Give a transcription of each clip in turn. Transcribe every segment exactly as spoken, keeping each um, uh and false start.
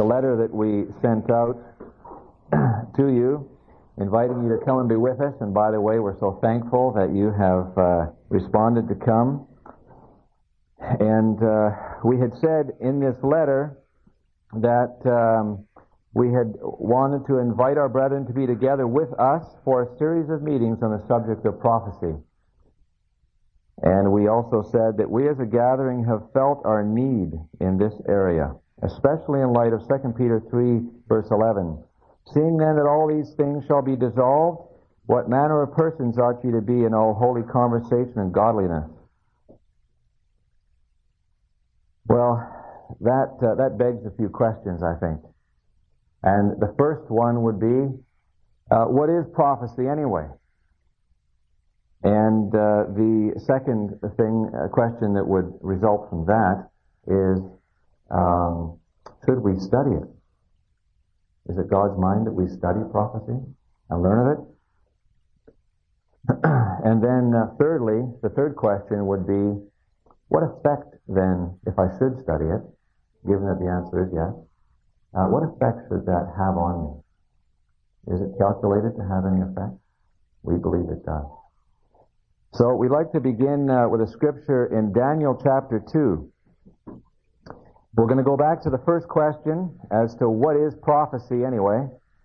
the letter that we sent out to you, inviting you to come and be with us. And by the way, we're so thankful that you have uh, responded to come. And uh, we had said in this letter that um, we had wanted to invite our brethren to be together with us for a series of meetings on the subject of prophecy. And we also said that we as a gathering have felt our need in this area, especially in light of Second Peter three, verse eleven. Seeing then that all these things shall be dissolved, what manner of persons ought ye to be in all holy conversation and godliness? Well, that uh, that begs a few questions, I think. And the first one would be, uh, what is prophecy anyway? And uh, the second thing, uh, question that would result from that is, um, should we study it? Is it God's mind that we study prophecy and learn of it? And then uh, thirdly, the third question would be, what effect then, if I should study it, given that the answer is yes, uh, what effect should that have on me? Is it calculated to have any effect? We believe it does. So we'd like to begin uh, with a scripture in Daniel chapter two. We're going to go back to the first question as to what is prophecy anyway.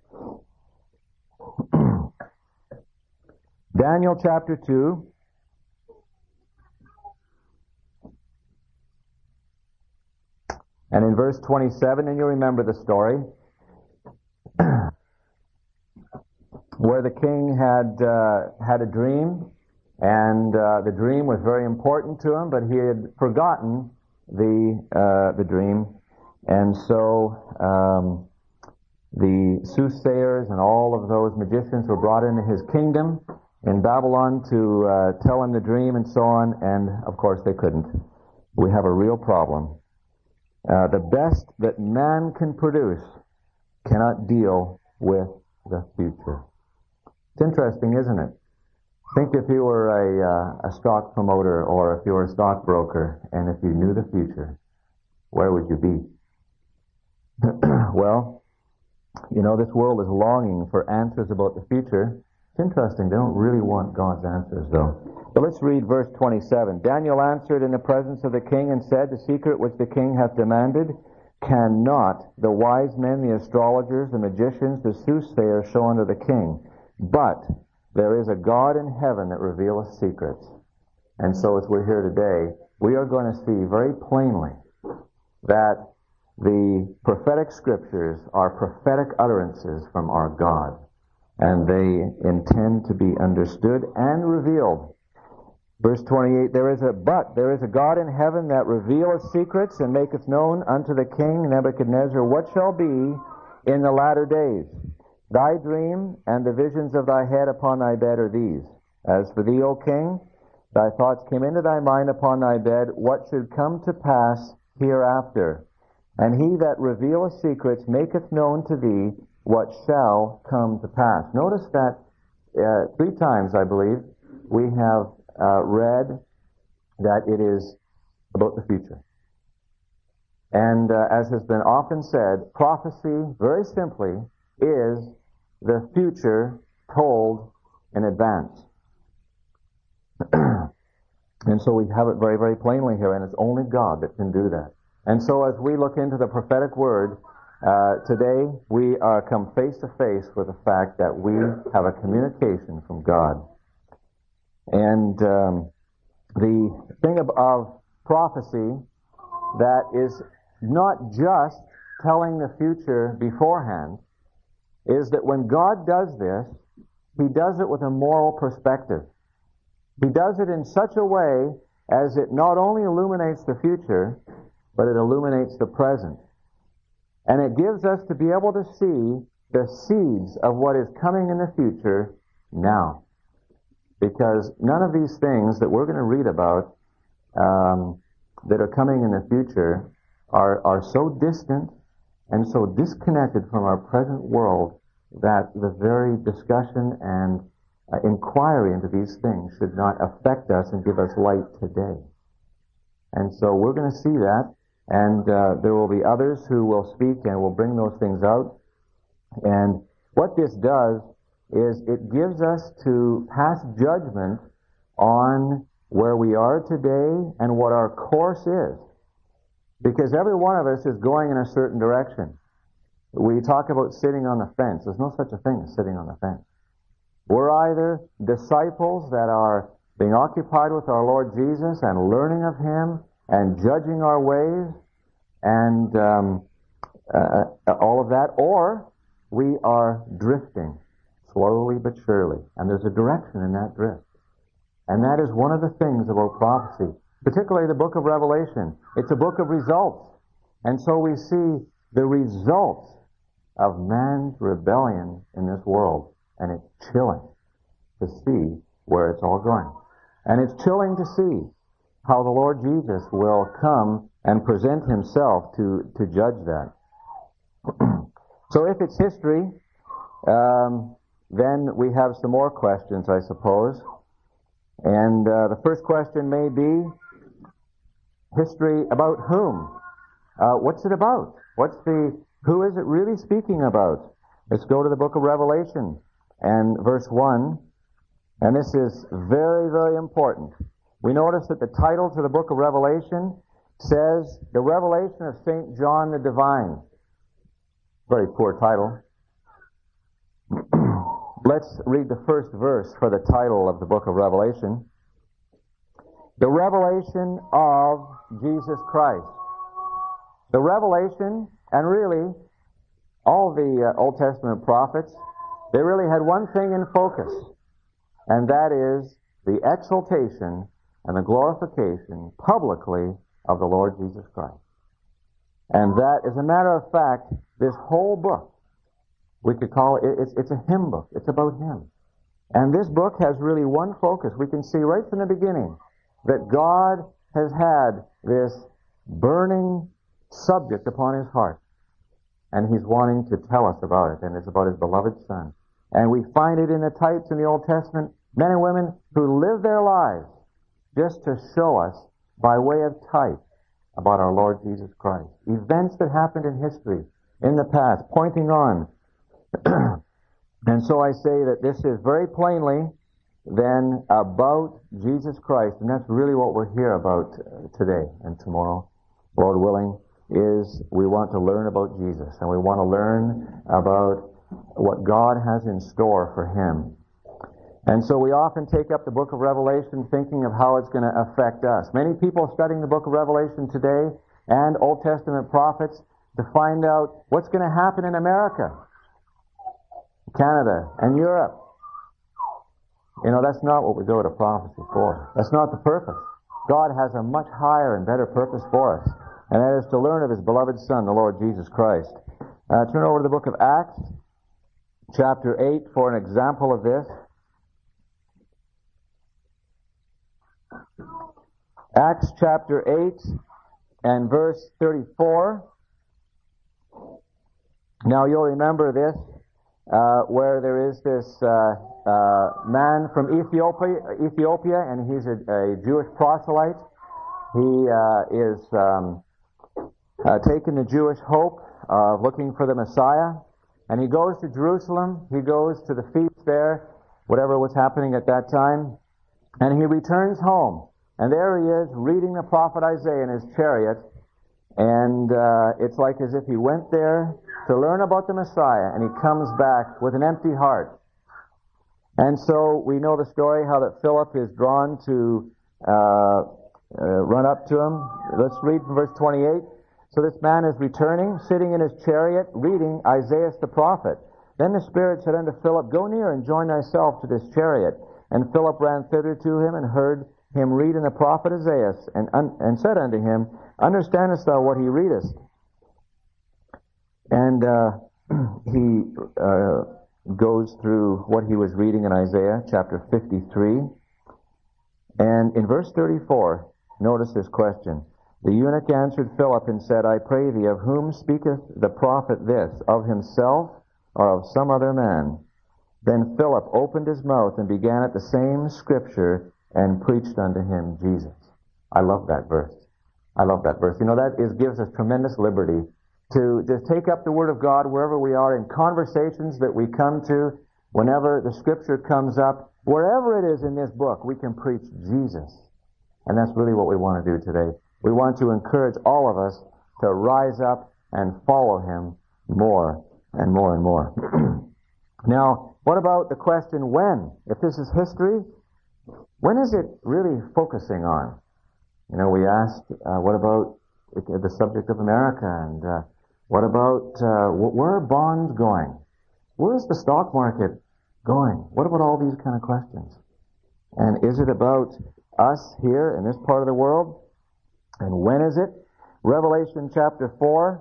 Daniel chapter two. And in verse twenty-seven, and you remember the story, where the king had uh, had a dream, and uh, the dream was very important to him, but he had forgotten the uh, the dream, and so um, the soothsayers and all of those magicians were brought into his kingdom in Babylon to uh, tell him the dream and so on, and of course they couldn't. We have a real problem. Uh, the best that man can produce cannot deal with the future. It's interesting, isn't it? Think if you were a, uh, a stock promoter or if you were a stockbroker and if you knew the future, where would you be? Well, you know, this world is longing for answers about the future. It's interesting. They don't really want God's answers, though. But let's read verse twenty-seven. Daniel answered in the presence of the king and said, the secret which the king hath demanded cannot the wise men, the astrologers, the magicians, the soothsayers show unto the king. But there is a God in heaven that revealeth secrets. And so as we're here today, we are going to see very plainly that the prophetic scriptures are prophetic utterances from our God. And they intend to be understood and revealed. Verse twenty-eight, there is a but there is a God in heaven that revealeth secrets and maketh known unto the king Nebuchadnezzar what shall be in the latter days. Thy dream and the visions of thy head upon thy bed are these. As for thee, O king, thy thoughts came into thy mind upon thy bed, what should come to pass hereafter. And he that revealeth secrets maketh known to thee what shall come to pass. Notice that uh, three times, I believe, we have uh, read that it is about the future. And uh, as has been often said, prophecy, very simply, is the future told in advance. And so we have it very, very plainly here, and it's only God that can do that. And so as we look into the prophetic word, uh, today we are come face to face with the fact that we have a communication from God. And um, the thing of, of prophecy that is not just telling the future beforehand, is that when God does this, He does it with a moral perspective. He does it in such a way as it not only illuminates the future, but it illuminates the present. And it gives us to be able to see the seeds of what is coming in the future now. Because none of these things that we're going to read about um, that are coming in the future are, are so distant and so disconnected from our present world that the very discussion and uh, inquiry into these things should not affect us and give us light today. And so we're going to see that And uh, there will be others who will speak and will bring those things out. And what this does is it gives us to pass judgment on where we are today and what our course is. Because every one of us is going in a certain direction. We talk about sitting on the fence. There's no such a thing as sitting on the fence. We're either disciples that are being occupied with our Lord Jesus and learning of Him and judging our ways and um, uh, all of that, or we are drifting slowly but surely. And there's a direction in that drift. And that is one of the things about prophecy, particularly the book of Revelation. It's a book of results. And so we see the results of man's rebellion in this world. And it's chilling to see where it's all going. And it's chilling to see how the Lord Jesus will come and present Himself to, to judge that. So if it's history, um, then we have some more questions, I suppose. And uh, the first question may be, history about whom? Uh, what's it about? What's the, who is it really speaking about? Let's go to the book of Revelation and verse one. And this is very, very important. We notice that the title to the book of Revelation says, The Revelation of Saint John the Divine. Very poor title. Let's read the first verse for the title of the book of Revelation. The revelation of Jesus Christ. The revelation, and really, all the uh, Old Testament prophets, they really had one thing in focus, and that is the exaltation and the glorification publicly of the Lord Jesus Christ. And that, as a matter of fact, this whole book, we could call it, it's, it's a hymn book. It's about Him. And this book has really one focus. We can see right from the beginning that God has had this burning subject upon His heart. And He's wanting to tell us about it. And it's about His beloved Son. And we find it in the types in the Old Testament, men and women who live their lives just to show us, by way of type, about our Lord Jesus Christ. Events that happened in history, in the past, pointing on. And so I say that this is very plainly then about Jesus Christ, and that's really what we're here about today and tomorrow, Lord willing, is we want to learn about Jesus, and we want to learn about what God has in store for Him. And so we often take up the book of Revelation thinking of how it's going to affect us. Many people studying the book of Revelation today and Old Testament prophets to find out what's going to happen in America, Canada, and Europe. You know, that's not what we go to prophecy for. That's not the purpose. God has a much higher and better purpose for us, and that is to learn of His beloved Son, the Lord Jesus Christ. Uh, turn over to the book of Acts, chapter eight, for an example of this. Acts chapter eight and verse thirty-four. Now you'll remember this, uh, where there is this uh, uh, man from Ethiopia, Ethiopia, and he's a, a Jewish proselyte. He uh, is um, uh, taking the Jewish hope of looking for the Messiah, and he goes to Jerusalem. He goes to the feast there, whatever was happening at that time, and he returns home. And there he is, reading the prophet Isaiah in his chariot, and uh, it's like as if he went there to learn about the Messiah, and he comes back with an empty heart. And so we know the story, how that Philip is drawn to uh, uh, run up to him. Let's read from verse twenty-eight. So this man is returning, sitting in his chariot, reading Isaiah the prophet. Then the Spirit said unto Philip, Go near and join thyself to this chariot. And Philip ran thither to him and heard him read in the prophet Isaiah, and, un, and said unto him, Understandest thou what he readeth? And uh, he uh, goes through what he was reading in Isaiah chapter fifty-three. And in verse thirty-four, notice this question. The eunuch answered Philip and said, I pray thee, of whom speaketh the prophet this, of himself or of some other man? Then Philip opened his mouth and began at the same scripture and preached unto him Jesus. I love that verse. I love that verse. You know, that is, gives us tremendous liberty to just take up the Word of God wherever we are, in conversations that we come to, whenever the Scripture comes up, wherever it is in this book, we can preach Jesus. And that's really what we want to do today. We want to encourage all of us to rise up and follow Him more and more and more. Now, what about the question when? If this is history, when is it really focusing on? You know, we asked, uh, what about the subject of America, and uh, what about, uh, where are bonds going? Where is the stock market going? What about all these kind of questions? And is it about us here in this part of the world? And when is it? Revelation chapter four.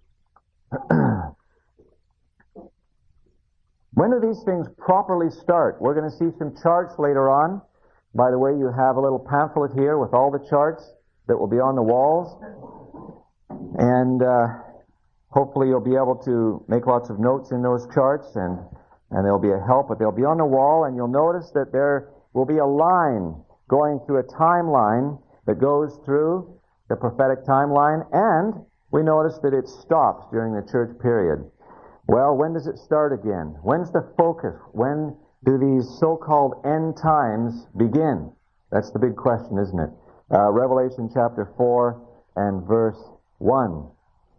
When do these things properly start? We're going to see some charts later on. By the way, you have a little pamphlet here with all the charts that will be on the walls. And uh, hopefully you'll be able to make lots of notes in those charts, and, and they'll be a help. But they'll be on the wall, and you'll notice that there will be a line going through a timeline that goes through the prophetic timeline, and we notice that it stops during the church period. Well, when does it start again? When's the focus? When do these so-called end times begin? That's the big question, isn't it? Uh, Revelation chapter four and verse one.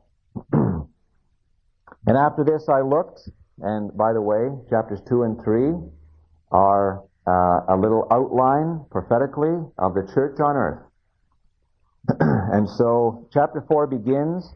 And after this I looked, and by the way, chapters two and three are uh, a little outline prophetically of the church on earth. And so chapter four begins,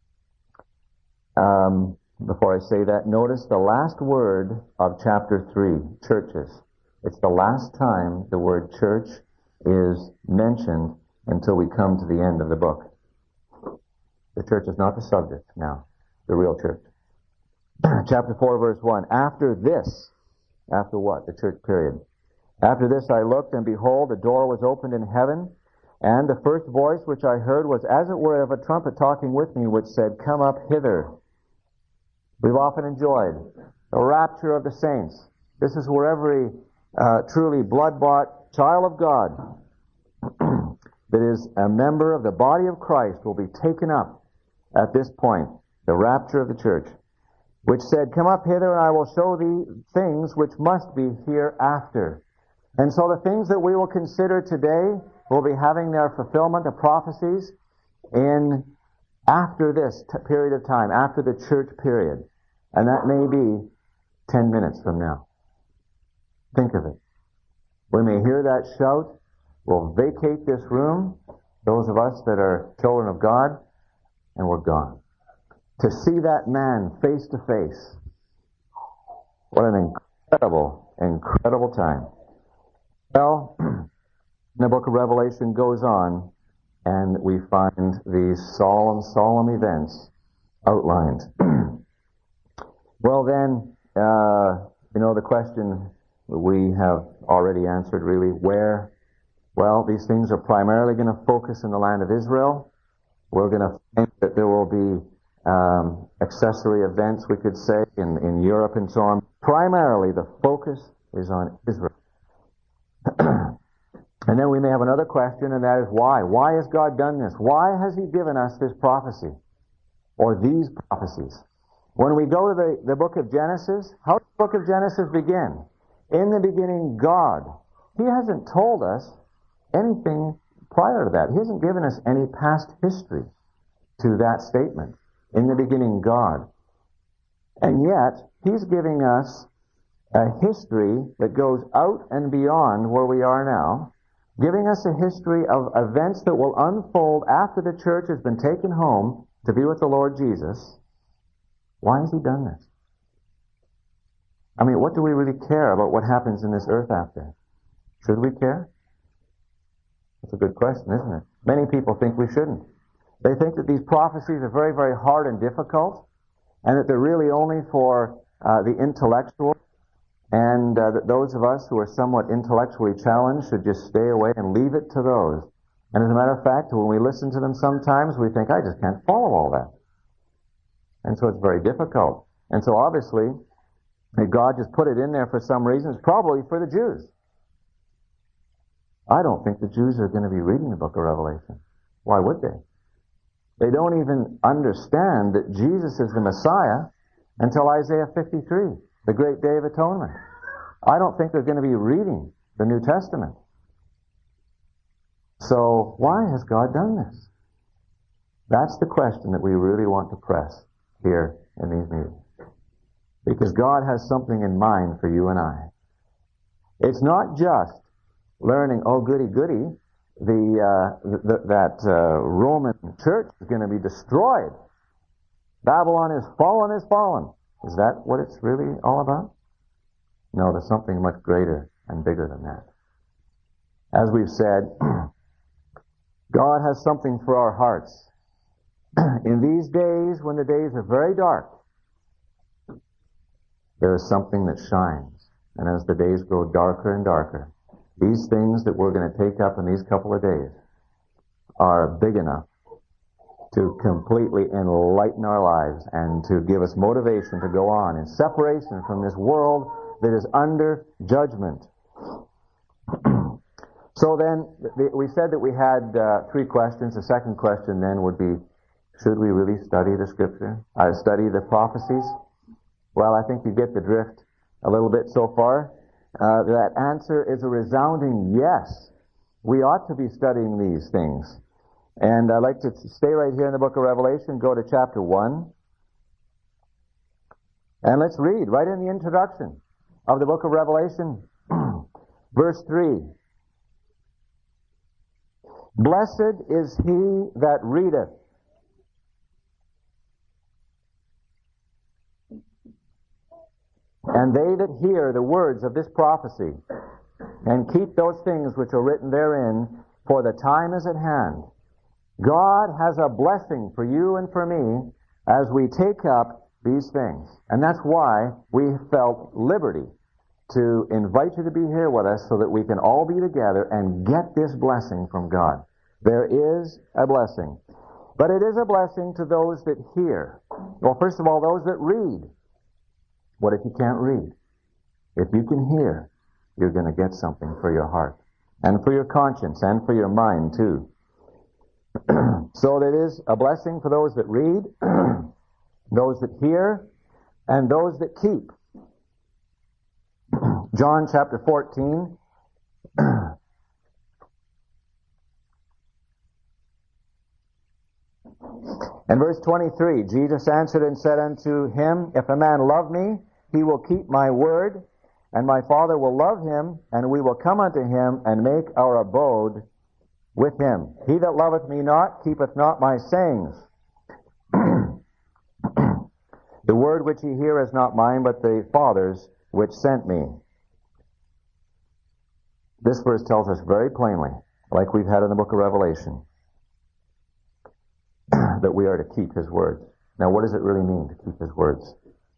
um, before I say that, notice the last word of chapter three, churches. It's the last time the word church is mentioned until we come to the end of the book. The church is not the subject now, the real church. Chapter four, verse one. After this, after what? The church period. After this I looked, and behold, a door was opened in heaven, and the first voice which I heard was as it were of a trumpet talking with me, which said, Come up hither. We've often enjoyed the rapture of the saints. This is where every uh, truly blood-bought child of God that is a member of the body of Christ will be taken up at this point, the rapture of the church, which said, Come up hither, and I will show thee things which must be hereafter. And so the things that we will consider today will be having their fulfillment of prophecies in after this t- period of time, after the church period. And that may be ten minutes from now. Think of it. We may hear that shout. We'll vacate this room, those of us that are children of God, and we're gone. To see that man face to face. What an incredible, incredible time. Well, the book of Revelation goes on, and we find these solemn, solemn events outlined. Well then, uh, you know, the question we have already answered really, where? Well, these things are primarily going to focus in the land of Israel. We're going to find that there will be um, accessory events, we could say, in, in Europe and so on. Primarily, the focus is on Israel. And then we may have another question, and that is why? Why has God done this? Why has He given us this prophecy? Or these prophecies? When we go to the, the book of Genesis, how does the book of Genesis begin? In the beginning, God. He hasn't told us anything prior to that. He hasn't given us any past history to that statement. In the beginning, God. And yet, He's giving us a history that goes out and beyond where we are now, giving us a history of events that will unfold after the church has been taken home to be with the Lord Jesus. Why has He done this? I mean, what do we really care about what happens in this earth after? Should we care? That's a good question, isn't it? Many people think we shouldn't. They think that these prophecies are very, very hard and difficult, and that they're really only for uh, the intellectual, and uh, that those of us who are somewhat intellectually challenged should just stay away and leave it to those. And as a matter of fact, when we listen to them sometimes, we think, I just can't follow all that. And so it's very difficult. And so obviously, if God just put it in there for some reason, it's probably for the Jews. I don't think the Jews are going to be reading the book of Revelation. Why would they? They don't even understand that Jesus is the Messiah until Isaiah fifty-three, the great day of atonement. I don't think they're going to be reading the New Testament. So why has God done this? That's the question that we really want to press here in these meetings. Because God has something in mind for you and I. It's not just learning, oh goody goody, the, uh, th- that uh, Roman church is going to be destroyed. Babylon is fallen, is fallen. Is that what it's really all about? No, there's something much greater and bigger than that. As we've said, God has something for our hearts. In these days, when the days are very dark, there is something that shines. And as the days grow darker and darker, these things that we're going to take up in these couple of days are big enough to completely enlighten our lives and to give us motivation to go on in separation from this world that is under judgment. So then, we said that we had uh, three questions. The second question then would be, should we really study the Scripture? Uh, study the prophecies? Well, I think you get the drift a little bit so far. Uh, that answer is a resounding yes. We ought to be studying these things. And I'd like to stay right here in the book of Revelation, go to chapter one. And let's read right in the introduction of the book of Revelation, verse three. Blessed is he that readeth. And they that hear the words of this prophecy, and keep those things which are written therein, for the time is at hand. God has a blessing for you and for me as we take up these things. And that's why we felt liberty to invite you to be here with us so that we can all be together and get this blessing from God. There is a blessing. But it is a blessing to those that hear. Well, first of all, those that read. What if you can't read? If you can hear, you're going to get something for your heart, and for your conscience, and for your mind too. So it is a blessing for those that read, those that hear, and those that keep. John chapter fourteen. And verse twenty-three, Jesus answered and said unto him, If a man love me, he will keep my word, and my Father will love him, and we will come unto him, and make our abode with him. He that loveth me not, keepeth not my sayings. The word which ye hear is not mine, but the Father's which sent me. This verse tells us very plainly, like we've had in the book of Revelation, that we are to keep his words. Now, what does it really mean to keep his words?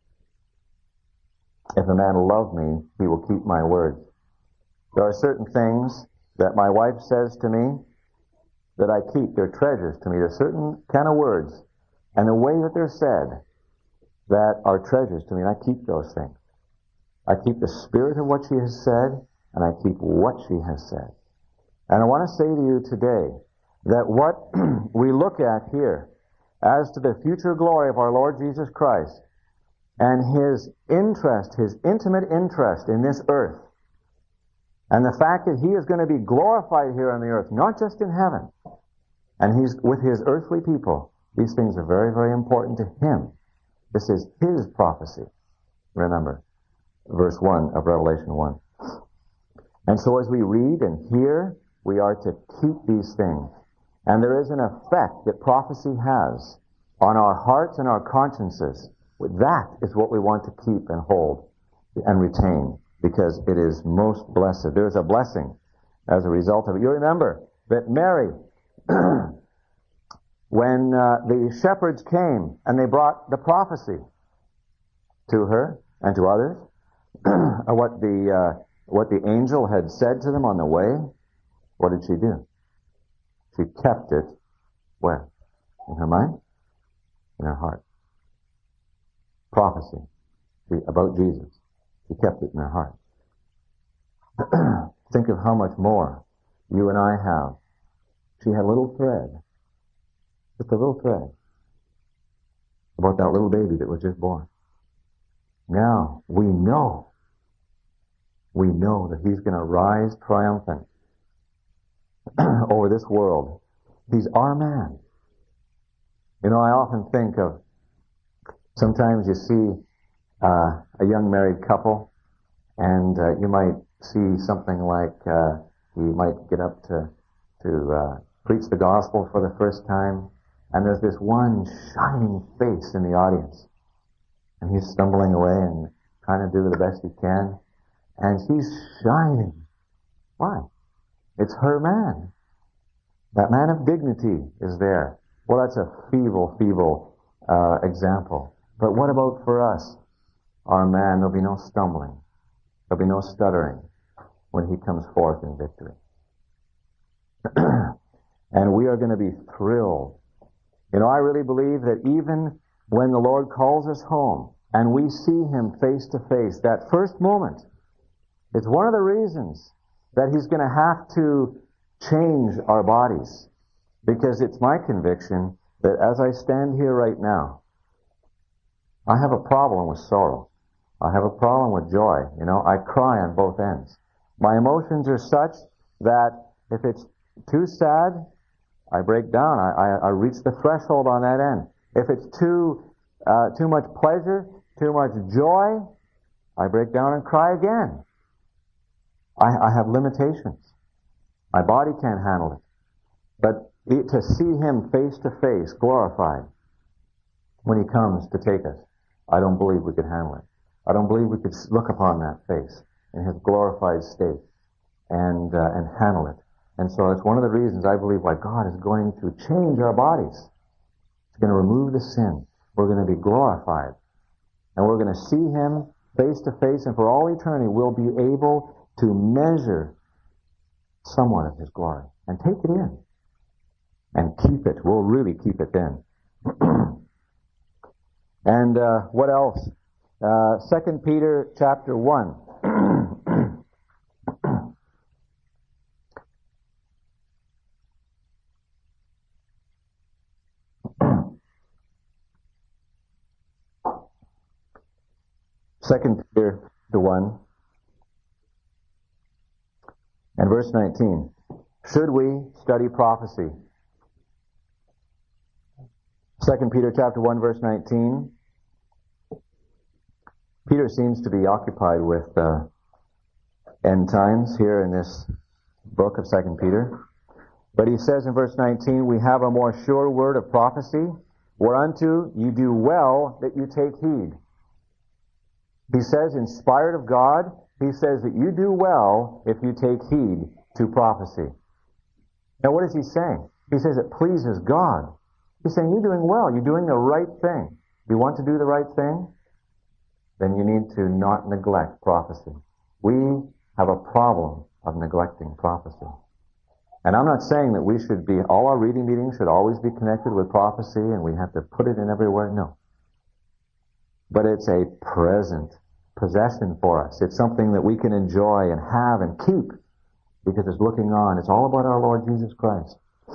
If a man love me, he will keep my words. There are certain things that my wife says to me that I keep. They're treasures to me. There are certain kind of words and the way that they're said that are treasures to me, and I keep those things. I keep the spirit of what she has said, and I keep what she has said. And I want to say to you today that what we look at here as to the future glory of our Lord Jesus Christ and his interest, his intimate interest in this earth, and the fact that he is going to be glorified here on the earth, not just in heaven, and he's with his earthly people, these things are very, very important to him. This is his prophecy. Remember, verse one of Revelation one. And so as we read and hear, we are to keep these things. And there is an effect that prophecy has on our hearts and our consciences. That is what we want to keep and hold and retain, because it is most blessed. There is a blessing as a result of it. You remember that Mary, when uh, the shepherds came and they brought the prophecy to her and to others, what the uh, what the angel had said to them on the way, what did she do? She kept it where? In her mind? In her heart. Prophecy about Jesus. She kept it in her heart. Think of how much more you and I have. She had a little thread Just a little thread about that little baby that was just born. Now, we know, we know that he's going to rise triumphant over this world. He's our man. You know, I often think of, sometimes you see uh, a young married couple, and uh, you might see something like uh, he might get up to to uh, preach the gospel for the first time, and there's this one shining face in the audience, and he's stumbling away and trying to do the best he can, and she's shining. Why? It's her man. That man of dignity is there. Well, that's a feeble, feeble uh, example. But what about for us? Our man, there'll be no stumbling. There'll be no stuttering when he comes forth in victory. And we are going to be thrilled. You know, I really believe that even when the Lord calls us home and we see him face to face, that first moment, it's one of the reasons that he's going to have to change our bodies. Because it's my conviction that as I stand here right now, I have a problem with sorrow. I have a problem with joy. You know, I cry on both ends. My emotions are such that if it's too sad, I break down. I, I, I reach the threshold on that end. If it's too uh, too much pleasure, too much joy, I break down and cry again. I, I have limitations. My body can't handle it. But it, to see him face to face, glorified, when he comes to take us, I don't believe we could handle it. I don't believe we could look upon that face in his glorified state and uh, and handle it. And so it's one of the reasons I believe why God is going to change our bodies. He's going to remove the sin. We're going to be glorified. And we're going to see him face to face, and for all eternity we'll be able to measure somewhat of his glory and take it in and keep it. We'll really keep it then. And uh, what else? Uh, Second Peter chapter one. Second Peter the one and verse nineteen. Should we study prophecy? Second Peter chapter one verse nineteen. Peter seems to be occupied with uh, end times here in this book of Second Peter. But he says in verse nineteen, we have a more sure word of prophecy, whereunto you do well that you take heed. He says, inspired of God, he says that you do well if you take heed to prophecy. Now what is he saying? He says it pleases God. He's saying you're doing well, you're doing the right thing. You want to do the right thing? Then you need to not neglect prophecy. We have a problem of neglecting prophecy. And I'm not saying that we should be, all our reading meetings should always be connected with prophecy and we have to put it in everywhere. No. But it's a present possession for us. It's something that we can enjoy and have and keep because it's looking on. It's all about our Lord Jesus Christ.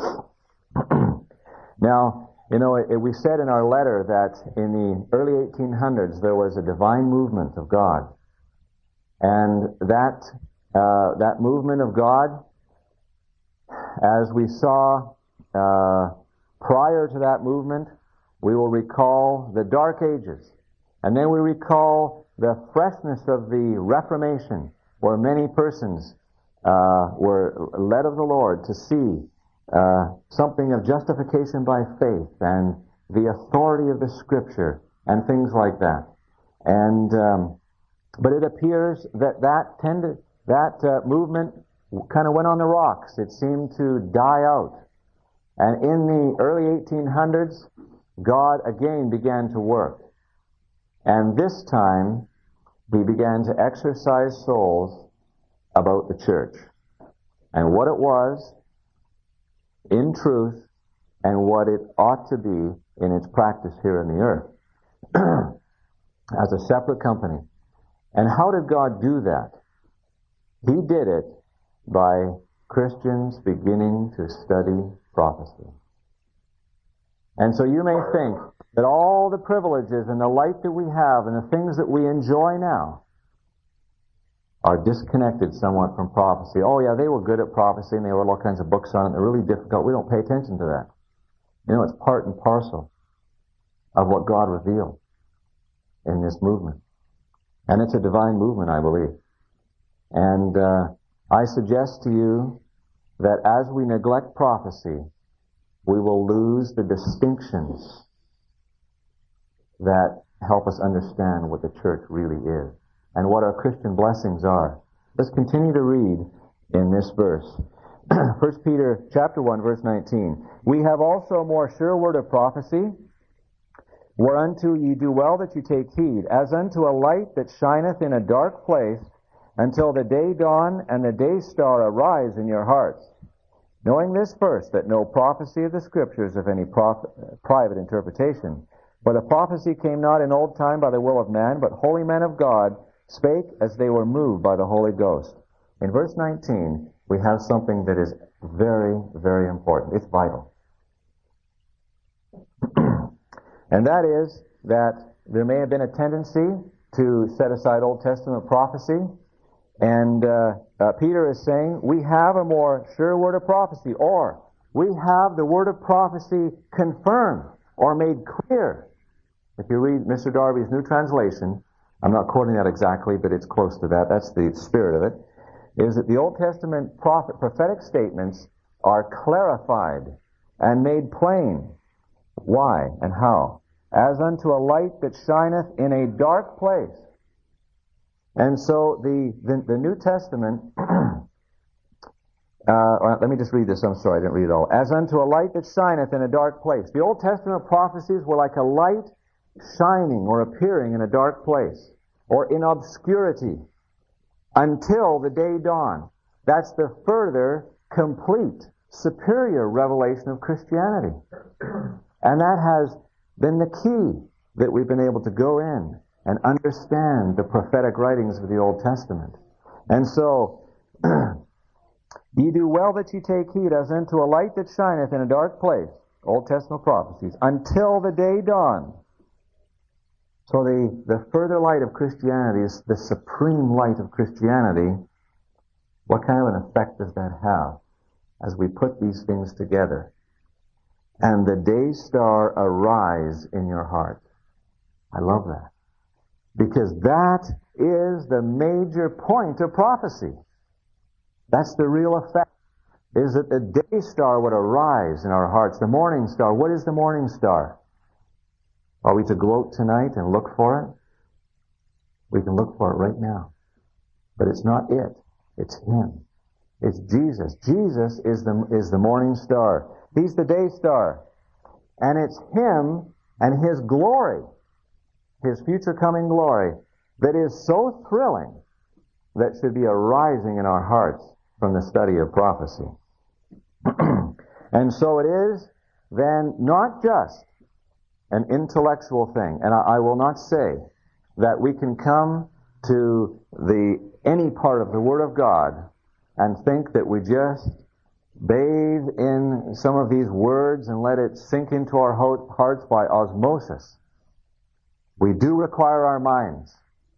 Now, you know, it, it, we said in our letter that in the early eighteen hundreds there was a divine movement of God. And that, uh, that movement of God, as we saw uh, prior to that movement, we will recall the Dark Ages. And then we recall the freshness of the Reformation, where many persons uh, were led of the Lord to see uh, something of justification by faith and the authority of the Scripture and things like that. And um, but it appears that that tended that uh, movement kind of went on the rocks. It seemed to die out. And in the early eighteen hundreds, God again began to work. And this time, he began to exercise souls about the church and what it was in truth and what it ought to be in its practice here on the earth as a separate company. And how did God do that? He did it by Christians beginning to study prophecy. And so you may think that all the privileges and the light that we have and the things that we enjoy now are disconnected somewhat from prophecy. Oh yeah, they were good at prophecy and they wrote all kinds of books on it. They're really difficult. We don't pay attention to that. You know, it's part and parcel of what God revealed in this movement. And it's a divine movement, I believe. And uh, I suggest to you that as we neglect prophecy, we will lose the distinctions that help us understand what the church really is and what our Christian blessings are. Let's continue to read in this verse. First Peter chapter one, verse nineteen. We have also a more sure word of prophecy, whereunto ye do well that you take heed, as unto a light that shineth in a dark place, until the day dawn and the day star arise in your hearts. Knowing this first, that no prophecy of the Scriptures of any prof- private interpretation. For the prophecy came not in old time by the will of man, but holy men of God spake as they were moved by the Holy Ghost. In verse nineteen, we have something that is very, very important. It's vital. And that is that there may have been a tendency to set aside Old Testament prophecy. And uh, uh, Peter is saying, we have a more sure word of prophecy, or we have the word of prophecy confirmed or made clear. If you read Mister Darby's New Translation, I'm not quoting that exactly, but it's close to that. That's the spirit of it. Is that the Old Testament prophet, prophetic statements are clarified and made plain. Why and how? As unto a light that shineth in a dark place. And so the, the, the New Testament, uh, let me just read this, I'm sorry, I didn't read it all. As unto a light that shineth in a dark place. The Old Testament prophecies were like a light shining or appearing in a dark place, or in obscurity, until the day dawn. That's the further, complete, superior revelation of Christianity. And that has been the key that we've been able to go in and understand the prophetic writings of the Old Testament. And so, ye do well that ye take heed as unto a light that shineth in a dark place, Old Testament prophecies, until the day dawn. So the, the further light of Christianity is the supreme light of Christianity. What kind of an effect does that have as we put these things together? And the day star arise in your heart. I love that. Because that is the major point of prophecy. That's the real effect. Is that the day star would arise in our hearts. The morning star. What is the morning star? Are we to gloat tonight and look for it? We can look for it right now. But it's not it. It's Him. It's Jesus. Jesus is the, is the morning star. He's the day star. And it's Him and His glory, His future coming glory, that is so thrilling that should be arising in our hearts from the study of prophecy. And so it is then not just an intellectual thing. And I, I will not say that we can come to the any part of the Word of God and think that we just bathe in some of these words and let it sink into our ho- hearts by osmosis. We do require our minds.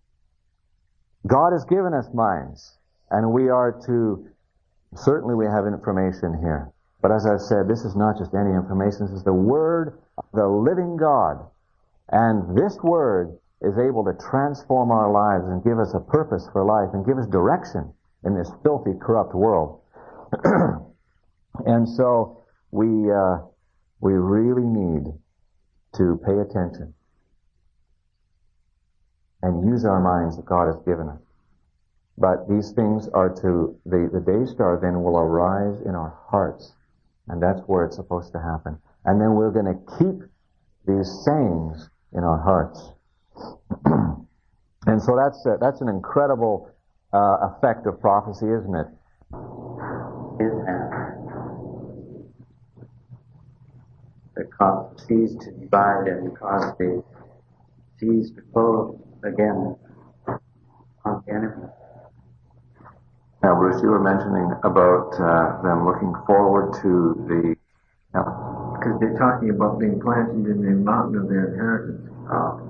God has given us minds, and we are to, certainly we have information here. But as I've said, this is not just any information, this is the Word of the living God. And this Word is able to transform our lives and give us a purpose for life and give us direction in this filthy, corrupt world. And so we uh, we really need to pay attention and use our minds that God has given us. But these things are to, the, the day star then will arise in our hearts. And that's where it's supposed to happen. And then we're going to keep these sayings in our hearts. And so that's a, that's an incredible uh, effect of prophecy, isn't it? His hand that caused the seas to divide and caused the seas to flow again on the enemy. Now, Bruce, you were mentioning about uh, them looking forward to the... Now, because they're talking about being planted in the mountain of their inheritance. Oh.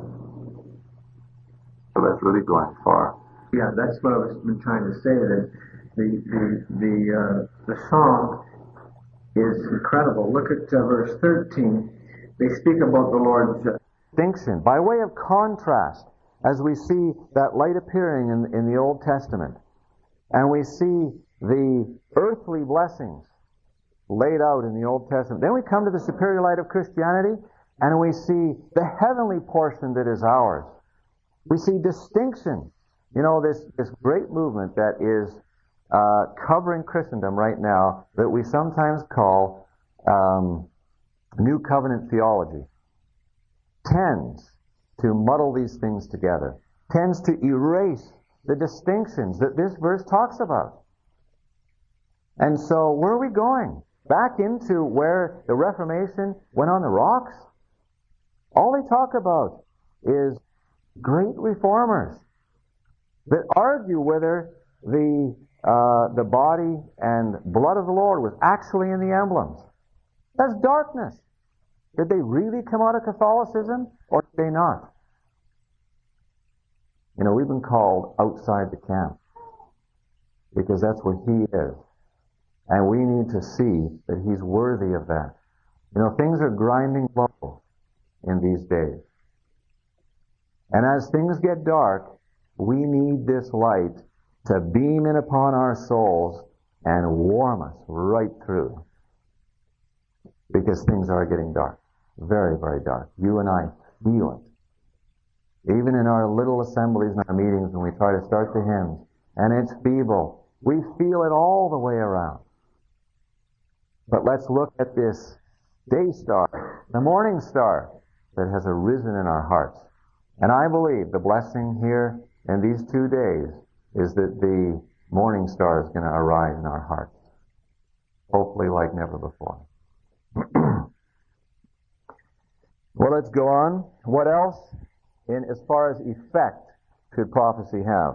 So that's really going far. Yeah, that's what I was been trying to say. That the the the uh, the song is incredible. Look at uh, verse thirteen. They speak about the Lord's uh, distinction by way of contrast, as we see that light appearing in in the Old Testament, and we see the earthly blessings laid out in the Old Testament. Then we come to the superior light of Christianity, and we see the heavenly portion that is ours. We see distinction. You know, this, this great movement that is uh, covering Christendom right now that we sometimes call um, New Covenant theology tends to muddle these things together, tends to erase the distinctions that this verse talks about. And so where are we going? Back into where the Reformation went on the rocks? All they talk about is great reformers that argue whether the uh, the body and blood of the Lord was actually in the emblems. That's darkness. Did they really come out of Catholicism, or did they not? You know, we've been called outside the camp because that's what he is. And we need to see that he's worthy of that. You know, things are grinding low in these days. And as things get dark, we need this light to beam in upon our souls and warm us right through. Because things are getting dark. Very, very dark. You and I feel it. Even in our little assemblies and our meetings when we try to start the hymns, and it's feeble, we feel it all the way around. But let's look at this day star, the morning star that has arisen in our hearts. And I believe the blessing here in these two days is that the morning star is going to arise in our hearts. Hopefully like never before. Well, let's go on. What else, in as far as effect, could prophecy have?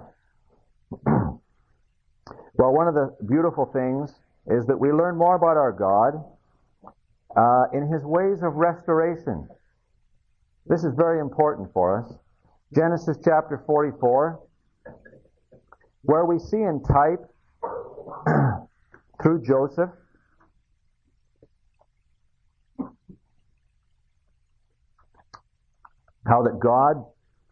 Well, one of the beautiful things is that we learn more about our God uh, in his ways of restoration. This is very important for us. Genesis chapter forty-four, where we see in type through Joseph how that God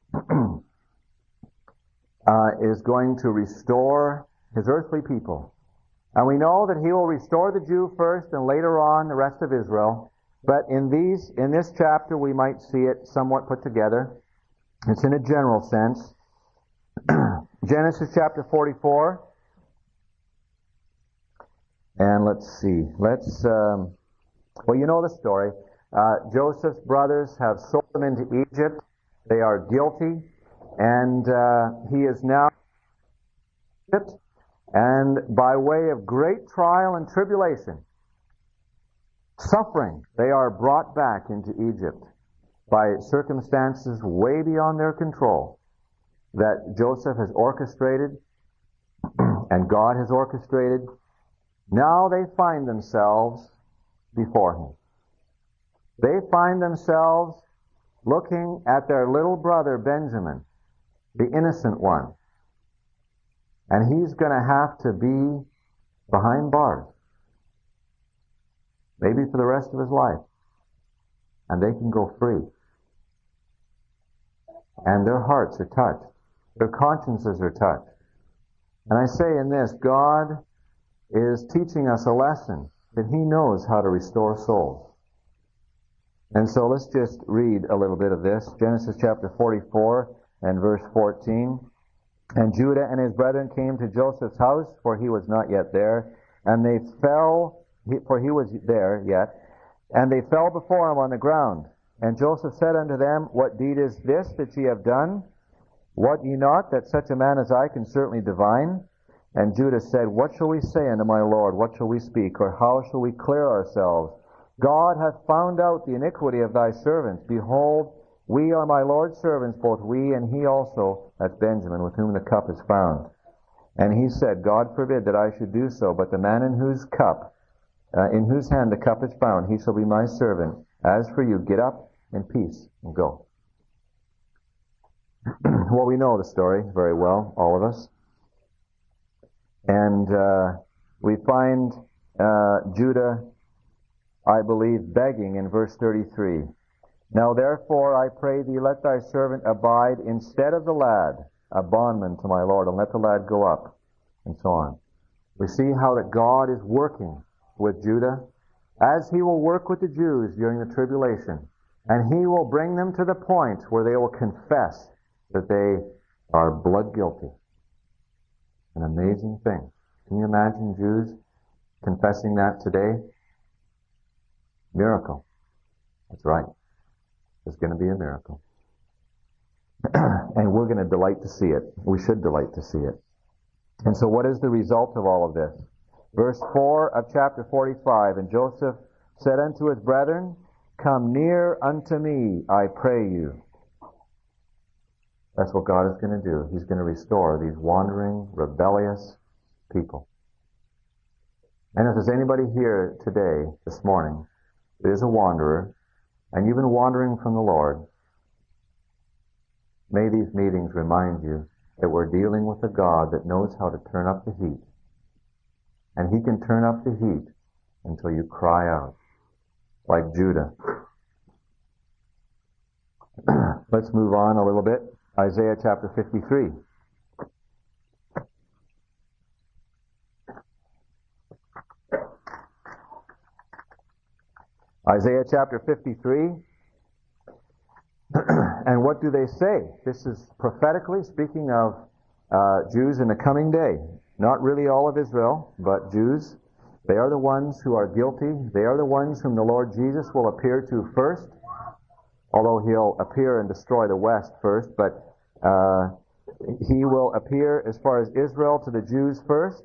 uh, is going to restore his earthly people. And we know that he will restore the Jew first and later on the rest of Israel. But in these, in this chapter we might see it somewhat put together. It's in a general sense. Genesis chapter forty-four. And let's see. Let's, um, well, you know the story. Uh, Joseph's brothers have sold him into Egypt. They are guilty. And uh, he is now in Egypt. And by way of great trial and tribulation, suffering, they are brought back into Egypt by circumstances way beyond their control that Joseph has orchestrated and God has orchestrated. Now they find themselves before him. They find themselves looking at their little brother Benjamin, the innocent one. And he's going to have to be behind bars. Maybe for the rest of his life. And they can go free. And their hearts are touched. Their consciences are touched. And I say in this, God is teaching us a lesson that he knows how to restore souls. And so let's just read a little bit of this. Genesis chapter forty-four and verse fourteen. And Judah and his brethren came to Joseph's house, for he was not yet there. And they fell, for he was there yet. And they fell before him on the ground. And Joseph said unto them, What deed is this that ye have done? Wot ye not that such a man as I can certainly divine? And Judah said, What shall we say unto my Lord? What shall we speak? Or how shall we clear ourselves? God hath found out the iniquity of thy servants. Behold, we are my Lord's servants, both we and he also, that's Benjamin, with whom the cup is found. And he said, God forbid that I should do so, but the man in whose cup uh, in whose hand the cup is found, he shall be my servant. As for you, get up in peace and go. Well, we know the story very well, all of us. And uh, we find uh, Judah, I believe, begging in verse thirty-three. Now therefore I pray thee, let thy servant abide instead of the lad, a bondman to my Lord, and let the lad go up, and so on. We see how that God is working with Judah, as he will work with the Jews during the tribulation. And he will bring them to the point where they will confess that they are blood guilty. An amazing thing. Can you imagine Jews confessing that today? Miracle. That's right. There's going to be a miracle. And we're going to delight to see it. We should delight to see it. And so what is the result of all of this? Verse four of chapter forty-five, and Joseph said unto his brethren, come near unto me, I pray you. That's what God is going to do. He's going to restore these wandering, rebellious people. And if there's anybody here today, this morning, that is a wanderer, and you've been wandering from the Lord, may these meetings remind you that we're dealing with a God that knows how to turn up the heat. And he can turn up the heat until you cry out, like Judah. Let's move on a little bit. Isaiah chapter fifty-three. Isaiah chapter fifty-three. And what do they say? This is prophetically speaking of uh, Jews in the coming day. Not really all of Israel, but Jews. They are the ones who are guilty. They are the ones whom the Lord Jesus will appear to first, although he'll appear and destroy the West first, but uh, he will appear as far as Israel to the Jews first.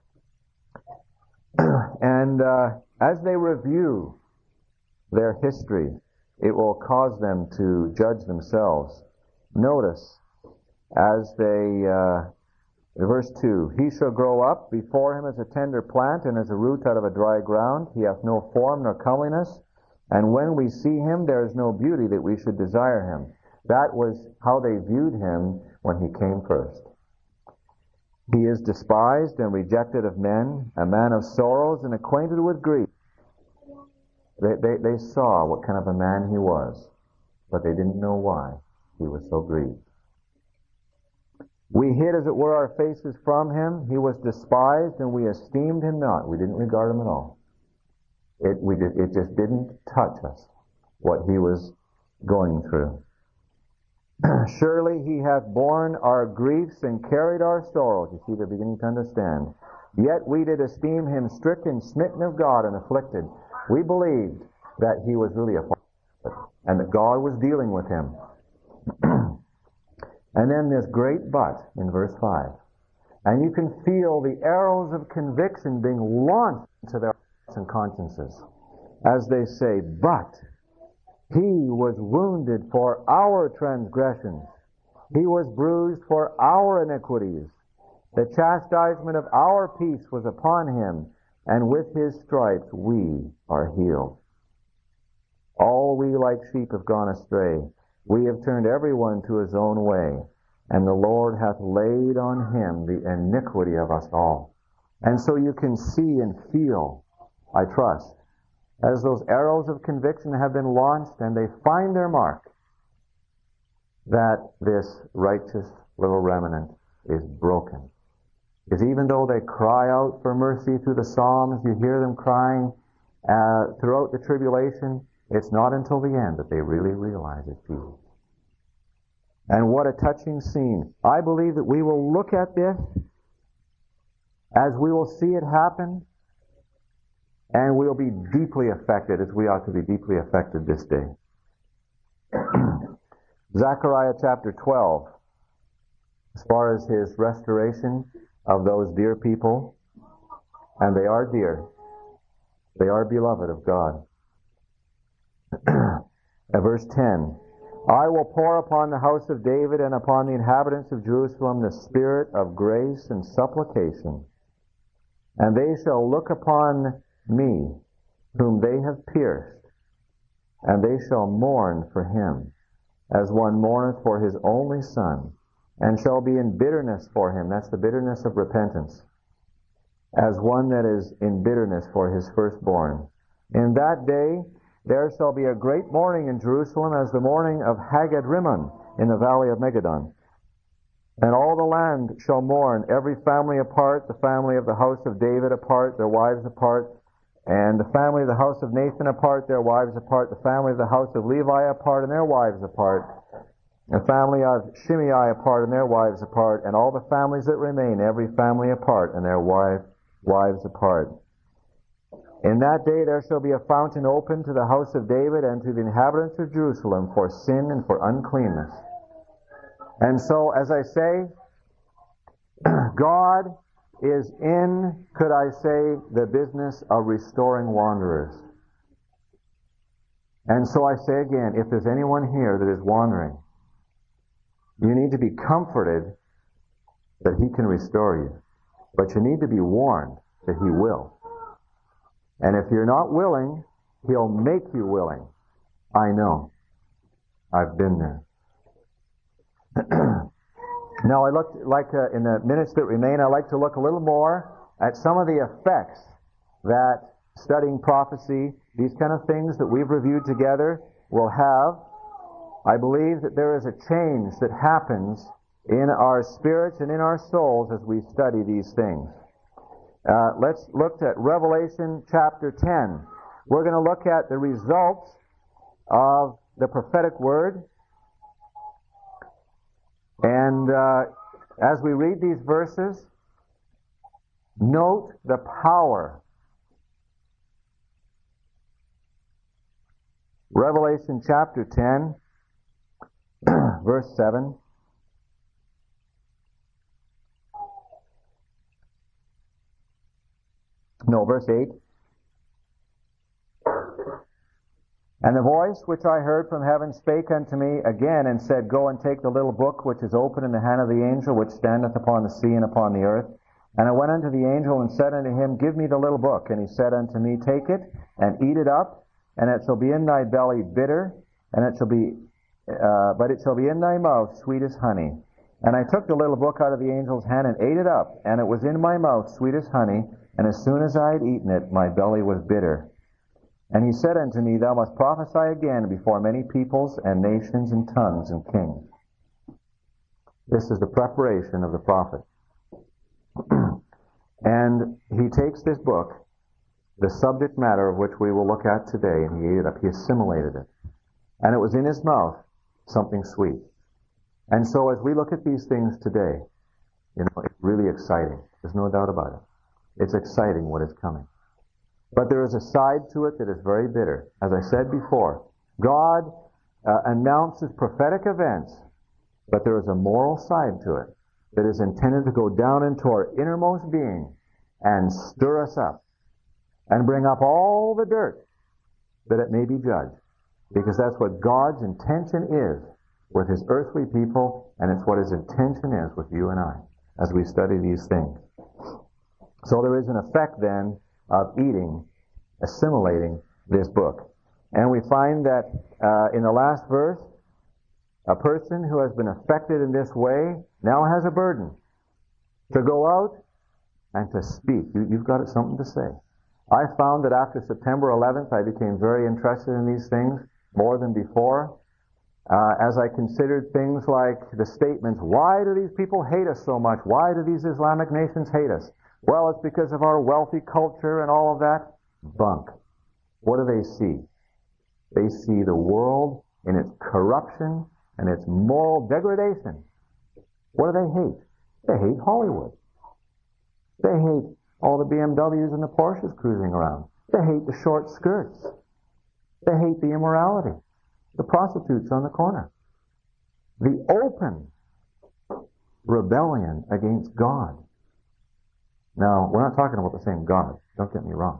And uh, as they review their history, it will cause them to judge themselves. Notice, as they, uh, verse two, he shall grow up before him as a tender plant and as a root out of a dry ground. He hath no form nor comeliness. And when we see him, there is no beauty that we should desire him. That was how they viewed him when he came first. He is despised and rejected of men, a man of sorrows and acquainted with grief. They, they, they saw what kind of a man he was, but they didn't know why he was so grieved. We hid, as it were, our faces from him. He was despised, and we esteemed him not. We didn't regard him at all. It, we did, it just didn't touch us, what he was going through. Surely he hath borne our griefs and carried our sorrows. You see, they're beginning to understand. Yet we did esteem him stricken, smitten of God, and afflicted. We believed that he was really a prophet and that God was dealing with him. And then this great but in verse five. And you can feel the arrows of conviction being launched into their hearts and consciences as they say, but he was wounded for our transgressions. He was bruised for our iniquities. The chastisement of our peace was upon him, and with his stripes we are healed. All we like sheep have gone astray. We have turned everyone to his own way, and the Lord hath laid on him the iniquity of us all. And so you can see and feel, I trust, as those arrows of conviction have been launched and they find their mark, that this righteous little remnant is broken. Because even though they cry out for mercy through the Psalms, you hear them crying uh, throughout the tribulation, it's not until the end that they really realize it's Jesus. And what a touching scene. I believe that we will look at this as we will see it happen, and we'll be deeply affected, as we ought to be deeply affected this day. Zechariah chapter twelve, as far as his restoration of those dear people, and they are dear. They are beloved of God. At verse ten, I will pour upon the house of David and upon the inhabitants of Jerusalem the spirit of grace and supplication, and they shall look upon me, whom they have pierced, and they shall mourn for him, as one mourneth for his only son, and shall be in bitterness for him. That's the bitterness of repentance. As one that is in bitterness for his firstborn. In that day there shall be a great mourning in Jerusalem, as the mourning of Hagad Rimmon in the valley of Megiddon. And all the land shall mourn, every family apart, the family of the house of David apart, their wives apart, and the family of the house of Nathan apart, their wives apart, the family of the house of Levi apart, and their wives apart, the family of Shimei apart, and their wives apart, and all the families that remain, every family apart, and their wife, wives apart. In that day there shall be a fountain open to the house of David and to the inhabitants of Jerusalem for sin and for uncleanness. And so, as I say, God is in, could I say, the business of restoring wanderers. And so I say again, if there's anyone here that is wandering, you need to be comforted that He can restore you. But you need to be warned that He will. And if you're not willing, He'll make you willing. I know. I've been there. Now, I look like uh, in the minutes that remain, I like to look a little more at some of the effects that studying prophecy, these kind of things that we've reviewed together, will have. I believe that there is a change that happens in our spirits and in our souls as we study these things. Uh, let's look at Revelation chapter ten. We're going to look at the results of the prophetic word. And uh, as we read these verses, note the power. Revelation chapter ten, verse seven. No, verse eight. And the voice which I heard from heaven spake unto me again, and said, Go and take the little book which is open in the hand of the angel which standeth upon the sea and upon the earth. And I went unto the angel and said unto him, Give me the little book. And he said unto me, Take it and eat it up, and it shall be in thy belly bitter, and it shall be, uh, but it shall be in thy mouth sweet as honey. And I took the little book out of the angel's hand and ate it up, and it was in my mouth sweet as honey. And as soon as I had eaten it, my belly was bitter. And he said unto me, Thou must prophesy again before many peoples and nations and tongues and kings. This is the preparation of the prophet. And he takes this book, the subject matter of which we will look at today, and he ate it up. He assimilated it. And it was in his mouth something sweet. And so as we look at these things today, you know, it's really exciting. There's no doubt about it. It's exciting what is coming. But there is a side to it that is very bitter. As I said before, God uh, announces prophetic events, but there is a moral side to it that is intended to go down into our innermost being and stir us up and bring up all the dirt that it may be judged. Because that's what God's intention is with His earthly people, and it's what His intention is with you and I as we study these things. So there is an effect then of eating, assimilating this book. And we find that uh, in the last verse, a person who has been affected in this way now has a burden to go out and to speak. You, you've got something to say. I found that after September eleventh, I became very interested in these things more than before. Uh, as I considered things like the statements, why do these people hate us so much? Why do these Islamic nations hate us? Well, it's because of our wealthy culture and all of that. Bunk. What do they see? They see the world in its corruption and its moral degradation. What do they hate? They hate Hollywood. They hate all the B M Ws and the Porsches cruising around. They hate the short skirts. They hate the immorality, the prostitutes on the corner, the open rebellion against God. Now, we're not talking about the same God. Don't get me wrong.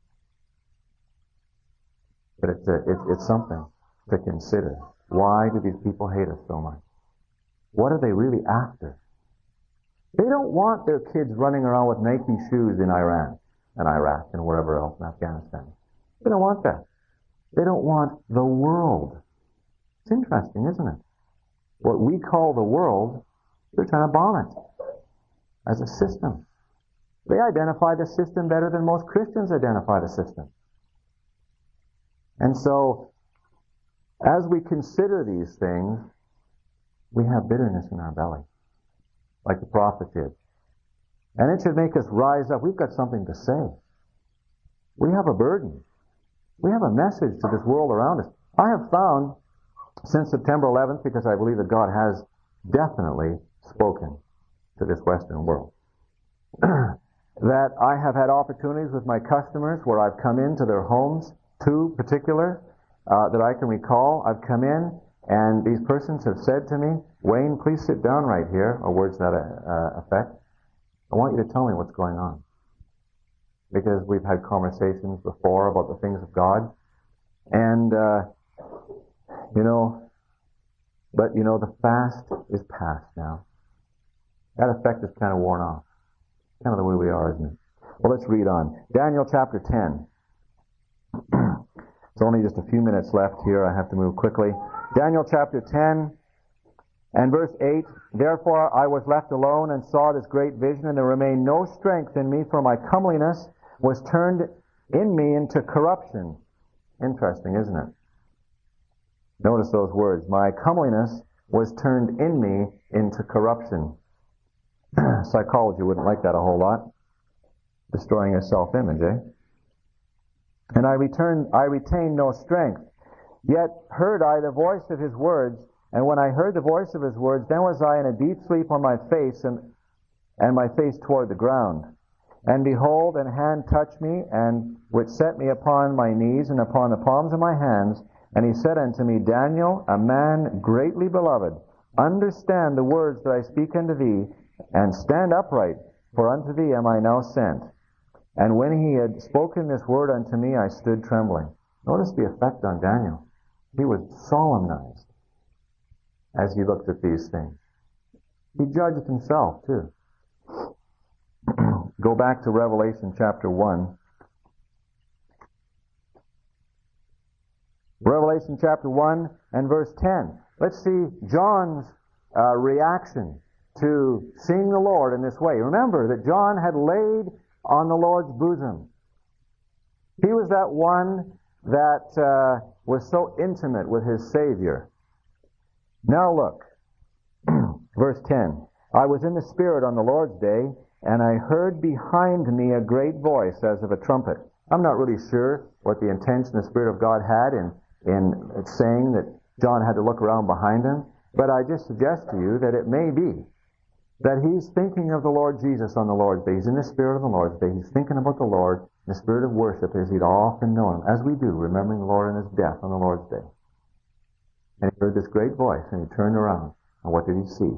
But it's, a, it's, it's something to consider. Why do these people hate us so much? What are they really after? They don't want their kids running around with Nike shoes in Iran. and Iraq and wherever else in Afghanistan. They don't want that. They don't want the world. It's interesting, isn't it? What we call the world, they're trying to bomb it as a system. They identify the system better than most Christians identify the system. And so, as we consider these things, we have bitterness in our belly, like the prophet did. And it should make us rise up. We've got something to say. We have a burden. We have a message to this world around us. I have found, since September eleventh, because I believe that God has definitely spoken to this Western world, that I have had opportunities with my customers where I've come into their homes, two particular, uh, that I can recall. I've come in, and these persons have said to me, "Wayne, please sit down right here," or words to that uh, effect. "I want you to tell me what's going on." Because we've had conversations before about the things of God. And, uh, you know, but, you know, the fast is past now. That effect is kind of worn off. Kind of the way we are, isn't it? Well, let's read on. Daniel chapter ten. It's only just a few minutes left here. I have to move quickly. Daniel chapter ten and verse eight. "Therefore I was left alone and saw this great vision, and there remained no strength in me, for my comeliness was turned in me into corruption." Interesting, isn't it? Notice those words. My comeliness was turned in me into corruption. Psychology wouldn't like that a whole lot. Destroying your self-image, eh? "And I returned, I retained no strength. Yet heard I the voice of his words, and when I heard the voice of his words, then was I in a deep sleep on my face, and, and my face toward the ground. And behold, an hand touched me, and which set me upon my knees and upon the palms of my hands. And he said unto me, Daniel, a man greatly beloved, understand the words that I speak unto thee, and stand upright, for unto thee am I now sent. And when he had spoken this word unto me, I stood trembling." Notice the effect on Daniel. He was solemnized as he looked at these things. He judged himself, too. Go back to Revelation chapter one. Revelation chapter one and verse ten. Let's see John's uh, reaction to seeing the Lord in this way. Remember that John had laid on the Lord's bosom. He was that one that uh, was so intimate with his Savior. Now look, verse ten. "I was in the Spirit on the Lord's day, and I heard behind me a great voice as of a trumpet." I'm not really sure what the intention the Spirit of God had in, in saying that John had to look around behind him, but I just suggest to you that it may be that he's thinking of the Lord Jesus on the Lord's day. He's in the Spirit of the Lord's day. He's thinking about the Lord in the spirit of worship as he'd often known him, as we do, remembering the Lord in his death on the Lord's day. And he heard this great voice, and he turned around, and what did he see?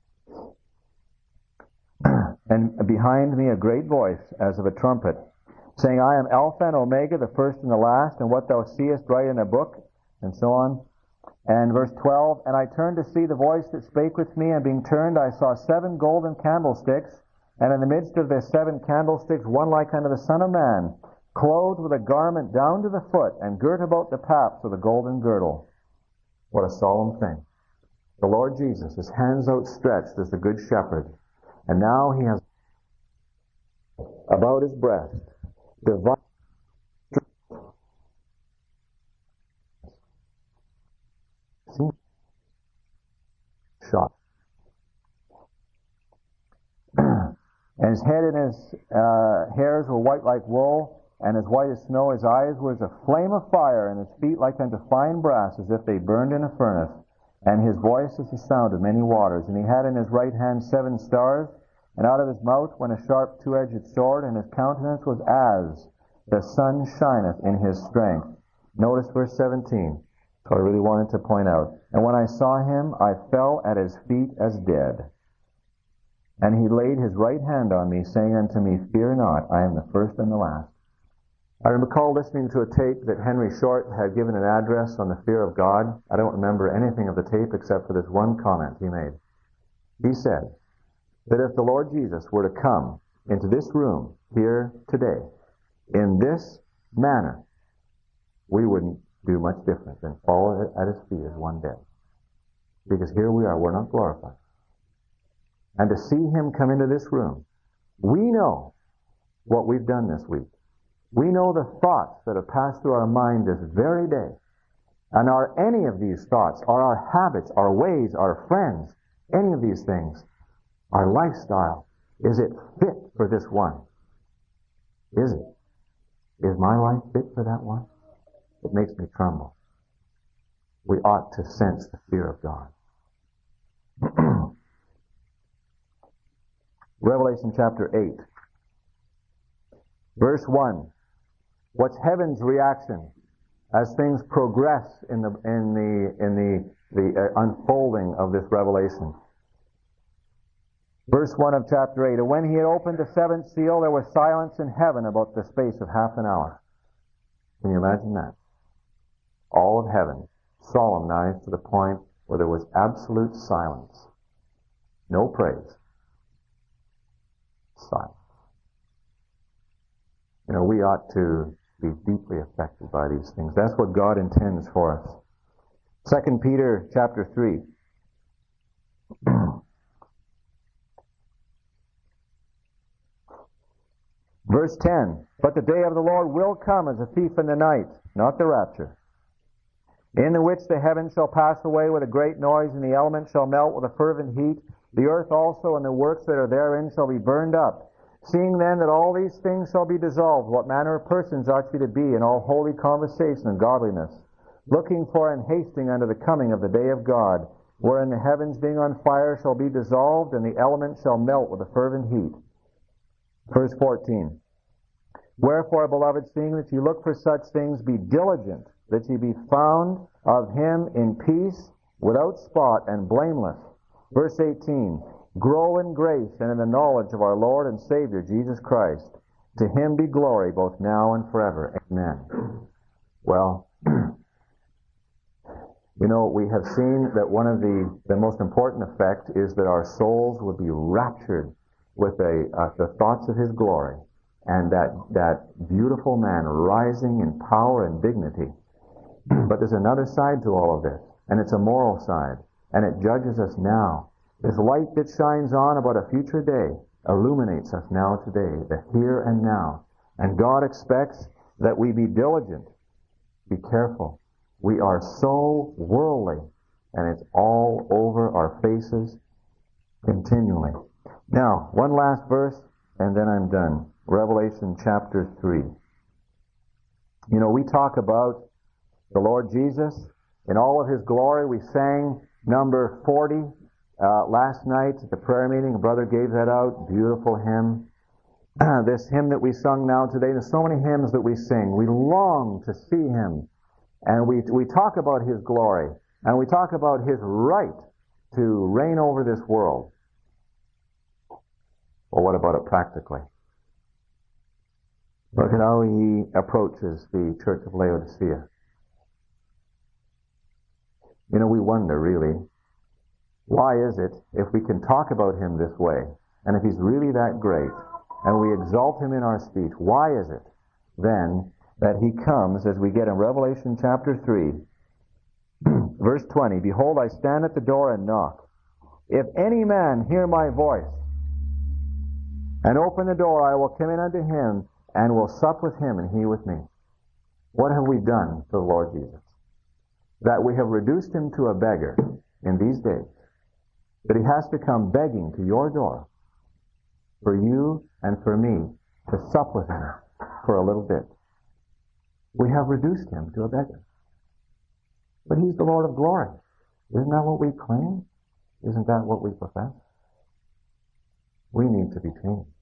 "And behind me a great voice, as of a trumpet, saying, I am Alpha and Omega, the first and the last, and what thou seest write in a book," and so on. And verse twelve, "And I turned to see the voice that spake with me, and being turned I saw seven golden candlesticks, and in the midst of the seven candlesticks one like unto the Son of Man, clothed with a garment down to the foot, and girt about the paps with a golden girdle." What a solemn thing. The Lord Jesus, his hands outstretched as the Good Shepherd, and now he has about his breast divine shot. And his head and his uh, hairs were white like wool, and as white as snow. His eyes were as a flame of fire, and his feet like unto fine brass, as if they burned in a furnace. And his voice as the sound of many waters. And he had in his right hand seven stars, and out of his mouth went a sharp two-edged sword, and his countenance was as the sun shineth in his strength. Notice verse seventeen. So I really wanted to point out. "And when I saw him, I fell at his feet as dead. And he laid his right hand on me, saying unto me, Fear not, I am the first and the last." I recall listening to a tape that Henry Short had given an address on the fear of God. I don't remember anything of the tape except for this one comment he made. He said, that if the Lord Jesus were to come into this room here today, in this manner, we wouldn't do much different than fall at his feet as one dead. Because here we are, we're not glorified. And to see him come into this room, we know what we've done this week. We know the thoughts that have passed through our mind this very day. And are any of these thoughts, are our habits, our ways, our friends, any of these things, our lifestyle, is it fit for this one? Is it? Is my life fit for that one? It makes me tremble. We ought to sense the fear of God. Revelation chapter eight. Verse one. What's heaven's reaction as things progress in the in the in the the uh, unfolding of this revelation? Verse one of chapter eight. And when he had opened the seventh seal, there was silence in heaven about the space of half an hour. Can you imagine that? All of heaven solemnized to the point where there was absolute silence. No praise. Silence. You know, we ought to be deeply affected by these things. That's what God intends for us. Second Peter chapter three. Verse ten. But the day of the Lord will come as a thief in the night, not the rapture, in the which the heavens shall pass away with a great noise, and the elements shall melt with a fervent heat. The earth also and the works that are therein shall be burned up. Seeing then that all these things shall be dissolved, what manner of persons ought ye to be in all holy conversation and godliness, looking for and hasting unto the coming of the day of God, wherein the heavens being on fire shall be dissolved, and the elements shall melt with a fervent heat. Verse fourteen. Wherefore, beloved, seeing that ye look for such things, be diligent that ye be found of him in peace, without spot, and blameless. Verse eighteen. Grow in grace and in the knowledge of our Lord and Savior, Jesus Christ. To him be glory both now and forever. Amen. Well, you know, we have seen that one of the, the most important effects is that our souls would be raptured with a, uh, the thoughts of his glory, and that, that beautiful man rising in power and dignity. But there's another side to all of this, and it's a moral side, and it judges us now. This light that shines on about a future day illuminates us now today, the here and now. And God expects that we be diligent. Be careful. We are so worldly, and it's all over our faces continually. Now, one last verse, and then I'm done. Revelation chapter three. You know, we talk about the Lord Jesus in all of his glory. We sang number forty uh, last night at the prayer meeting. A brother gave that out. Beautiful hymn. This hymn that we sung now today. There's so many hymns that we sing. We long to see him. And we we talk about his glory. And we talk about his right to reign over this world. Well, what about it practically? Look at how he approaches the Church of Laodicea. You know, we wonder, really, why is it, if we can talk about him this way, and if he's really that great, and we exalt him in our speech, why is it, then, that he comes, as we get in Revelation chapter three, verse twenty, Behold, I stand at the door and knock. If any man hear my voice, and open the door, I will come in unto him, and will sup with him, and he with me. What have we done for the Lord Jesus? That we have reduced him to a beggar in these days. That he has to come begging to your door for you and for me to sup with him for a little bit. We have reduced him to a beggar. But he's the Lord of glory. Isn't that what we claim? Isn't that what we profess? We need to be changed.